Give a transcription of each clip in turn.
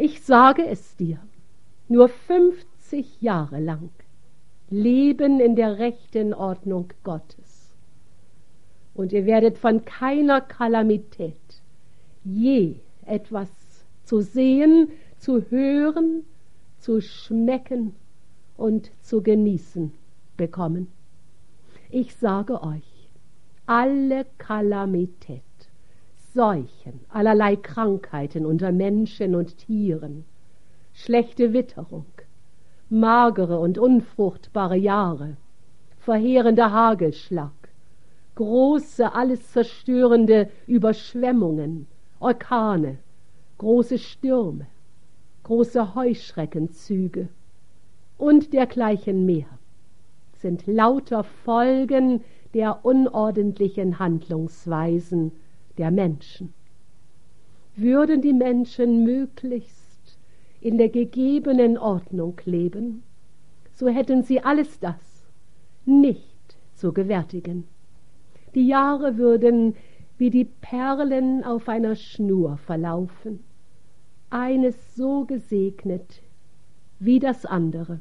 Ich sage es dir, nur 50 Jahre lang leben in der rechten Ordnung Gottes. Und ihr werdet von keiner Kalamität je etwas zu sehen, zu hören, zu schmecken und zu genießen bekommen. Ich sage euch, alle Kalamität, Seuchen, allerlei Krankheiten unter Menschen und Tieren, schlechte Witterung, magere und unfruchtbare Jahre, verheerender Hagelschlag, große, alles zerstörende Überschwemmungen, Orkane, große Stürme, große Heuschreckenzüge und dergleichen mehr sind lauter Folgen der unordentlichen Handlungsweisen der Menschen. Würden die Menschen möglichst in der gegebenen Ordnung leben, so hätten sie alles das nicht zu gewärtigen. Die Jahre würden wie die Perlen auf einer Schnur verlaufen, eines so gesegnet wie das andere.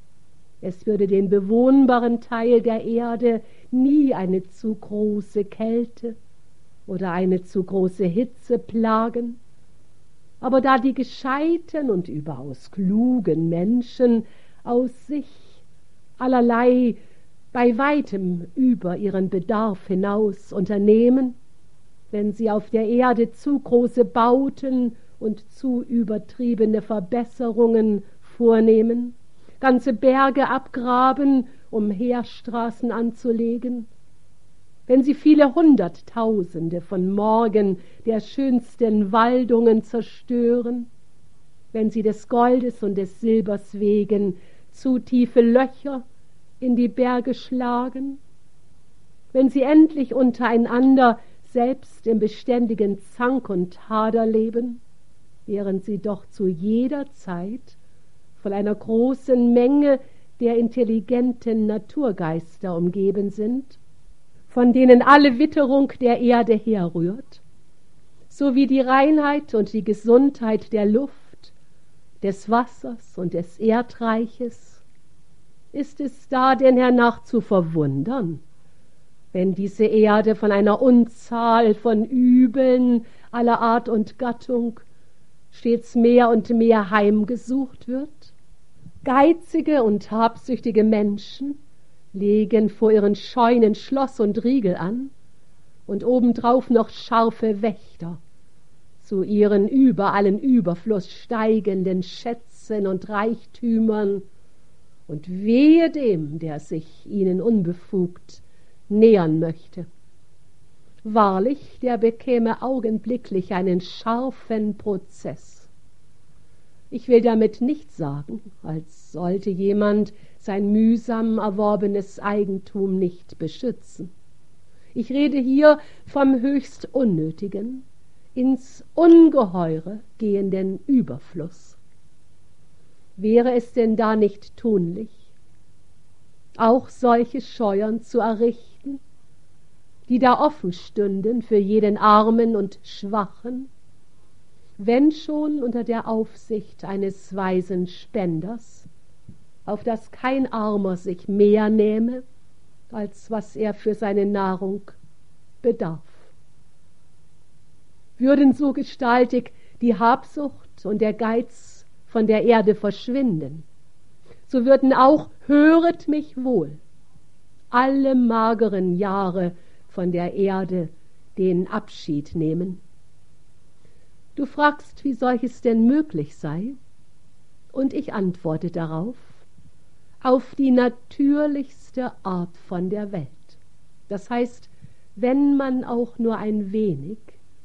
Es würde den bewohnbaren Teil der Erde nie eine zu große Kälte oder eine zu große Hitze plagen. Aber da die gescheiten und überaus klugen Menschen aus sich allerlei bei weitem über ihren Bedarf hinaus unternehmen, wenn sie auf der Erde zu große Bauten und zu übertriebene Verbesserungen vornehmen, ganze Berge abgraben, um Heerstraßen anzulegen, wenn sie viele Hunderttausende von Morgen der schönsten Waldungen zerstören, wenn sie des Goldes und des Silbers wegen zu tiefe Löcher in die Berge schlagen, wenn sie endlich untereinander selbst im beständigen Zank und Hader leben, während sie doch zu jeder Zeit von einer großen Menge der intelligenten Naturgeister umgeben sind, von denen alle Witterung der Erde herrührt, sowie die Reinheit und die Gesundheit der Luft, des Wassers und des Erdreiches. Ist es da denn hernach zu verwundern, wenn diese Erde von einer Unzahl von Übeln aller Art und Gattung stets mehr und mehr heimgesucht wird? Geizige und habsüchtige Menschen legen vor ihren Scheunen Schloss und Riegel an und obendrauf noch scharfe Wächter zu ihren über allen Überfluss steigenden Schätzen und Reichtümern, und wehe dem, der sich ihnen unbefugt nähern möchte. Wahrlich, der bekäme augenblicklich einen scharfen Prozess. Ich will damit nicht sagen, als sollte jemand sein mühsam erworbenes Eigentum nicht beschützen. Ich rede hier vom höchst unnötigen, ins Ungeheure gehenden Überfluss. Wäre es denn da nicht tunlich, auch solche Scheuern zu errichten, die da offen stünden für jeden Armen und Schwachen, wenn schon unter der Aufsicht eines weisen Spenders, auf dass kein Armer sich mehr nähme, als was er für seine Nahrung bedarf. Würden so gestaltig die Habsucht und der Geiz von der Erde verschwinden, so würden auch, höret mich wohl, alle mageren Jahre von der Erde den Abschied nehmen. Du fragst, wie solches denn möglich sei, und ich antworte darauf, auf die natürlichste Art von der Welt. Das heißt, wenn man auch nur ein wenig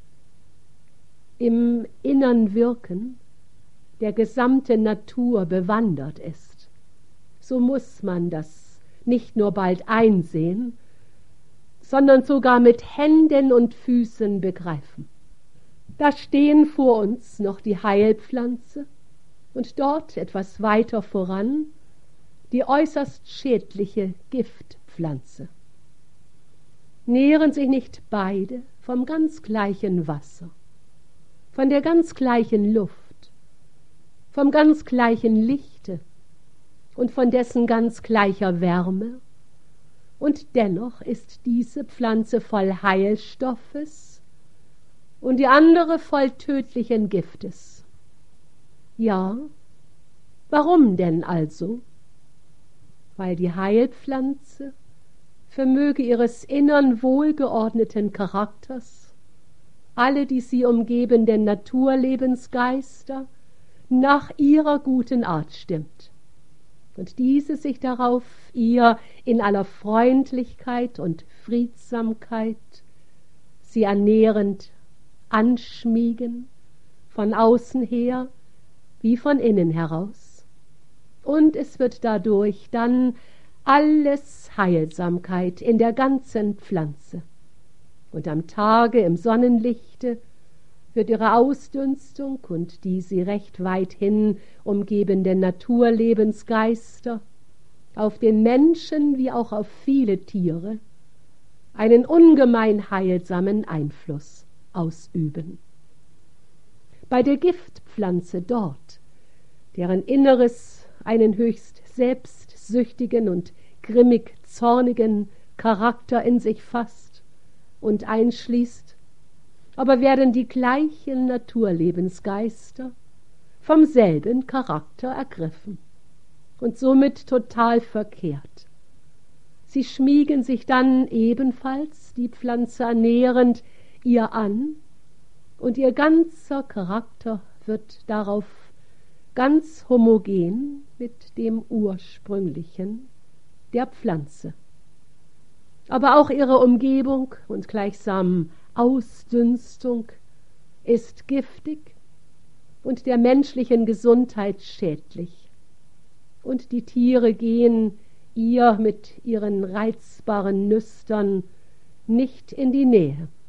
im innern Wirken der gesamten Natur bewandert ist, so muss man das nicht nur bald einsehen, sondern sogar mit Händen und Füßen begreifen. Da stehen vor uns noch die Heilpflanze und dort etwas weiter voran die äußerst schädliche Giftpflanze. Nähren sich nicht beide vom ganz gleichen Wasser, von der ganz gleichen Luft vom ganz gleichen Lichte und von dessen ganz gleicher Wärme, und dennoch ist diese Pflanze voll Heilstoffes und die andere voll tödlichen Giftes. Ja, warum denn also? Weil die Heilpflanze vermöge ihres innern wohlgeordneten Charakters alle die sie umgebenden Naturlebensgeister nach ihrer guten Art stimmt und diese sich darauf ihr in aller Freundlichkeit und Friedsamkeit sie ernährend anschmiegen, von außen her wie von innen heraus. Und es wird dadurch dann alles Heilsamkeit in der ganzen Pflanze. Und am Tage im Sonnenlichte wird ihre Ausdünstung und die sie recht weithin umgebenden Naturlebensgeister auf den Menschen wie auch auf viele Tiere einen ungemein heilsamen Einfluss ausüben. Bei der Giftpflanze dort, deren Inneres einen höchst selbstsüchtigen und grimmig zornigen Charakter in sich fasst und einschließt, aber werden die gleichen Naturlebensgeister vom selben Charakter ergriffen und somit total verkehrt. Sie schmiegen sich dann ebenfalls, die Pflanze ernährend, ihr an, und ihr ganzer Charakter wird darauf ganz homogen mit dem ursprünglichen der Pflanze. Aber auch ihre Umgebung und gleichsam Ausdünstung ist giftig und der menschlichen Gesundheit schädlich. Und die Tiere gehen ihr mit ihren reizbaren Nüstern nicht in die Nähe.